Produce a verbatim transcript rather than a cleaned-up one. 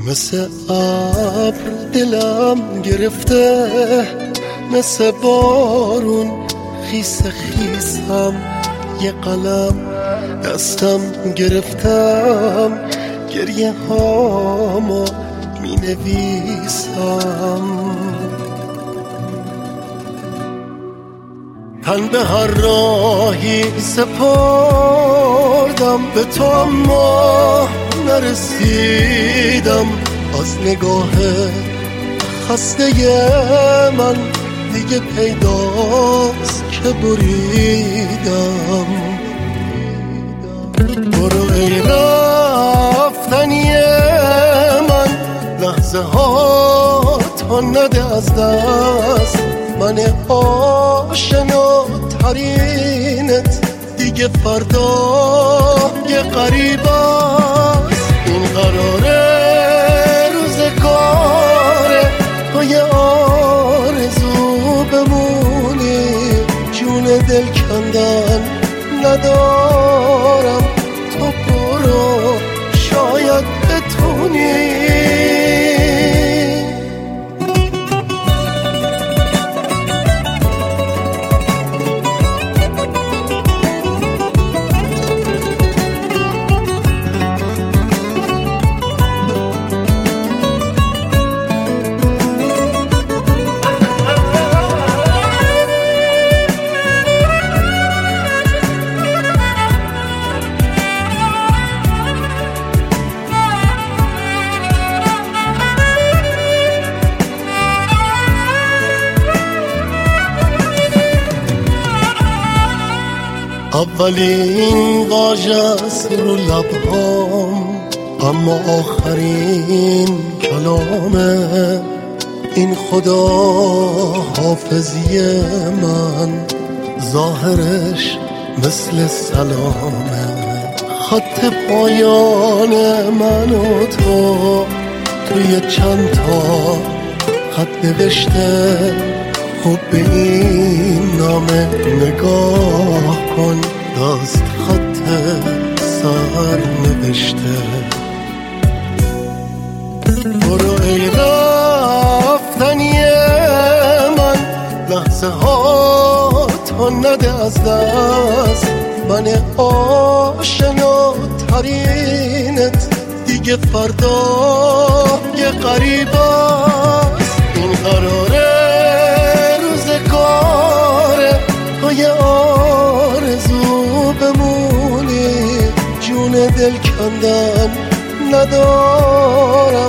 مثل ابر دلم گرفته، مثل بارون خیس خیسم، یه قلم دستم گرفتم، گریه هامو می نویسم. تن به هر راهی سپردم، به تو اما نرسیدم. از نگاه خسته من دیگه پیداست که بریدم. برو ای رفتنی من، لحظه ها تا نده از دست. من آشناترینت دیگه فردا یه غریب است. این قراره روزگاره تو یه آرزو بمونی، جون دل کندن ندارم، تو برو شاید بتونی. اولین واژه‌ست رو لبهام، اما آخرین کلامه. این خدا حافظی من، ظاهرش مثل سلامه. خط پایان من و تو توی چند تا خط نوشته. خب به این نامه نگاه کن، دست خط سر نوشته. برو ای رفتنی من، لحظه ها تا نده از دست. من آشناترینت دیگه فردا یه غریب است. این قراره روزگاره تو یه آرزو بمونی، جون دل کندن ندارم،